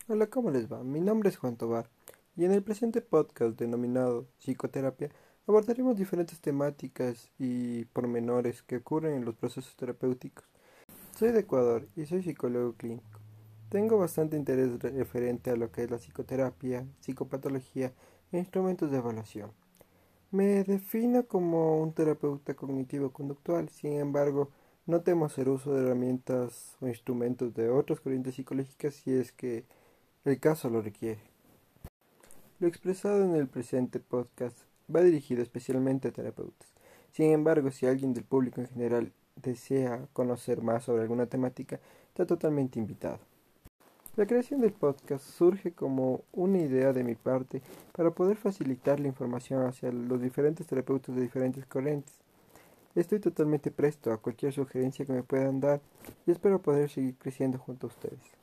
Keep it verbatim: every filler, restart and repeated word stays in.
Hola, ¿cómo les va? Mi nombre es Juan Tobar y en el presente podcast denominado Psicoterapia abordaremos diferentes temáticas y pormenores que ocurren en los procesos terapéuticos. Soy de Ecuador y soy psicólogo clínico. Tengo bastante interés re- referente a lo que es la psicoterapia, psicopatología e instrumentos de evaluación. Me defino como un terapeuta cognitivo-conductual, sin embargo, no temo hacer uso de herramientas o instrumentos de otras corrientes psicológicas si es que el caso lo requiere. Lo expresado en el presente podcast va dirigido especialmente a terapeutas. Sin embargo, si alguien del público en general desea conocer más sobre alguna temática, está totalmente invitado. La creación del podcast surge como una idea de mi parte para poder facilitar la información hacia los diferentes terapeutas de diferentes corrientes. Estoy totalmente presto a cualquier sugerencia que me puedan dar y espero poder seguir creciendo junto a ustedes.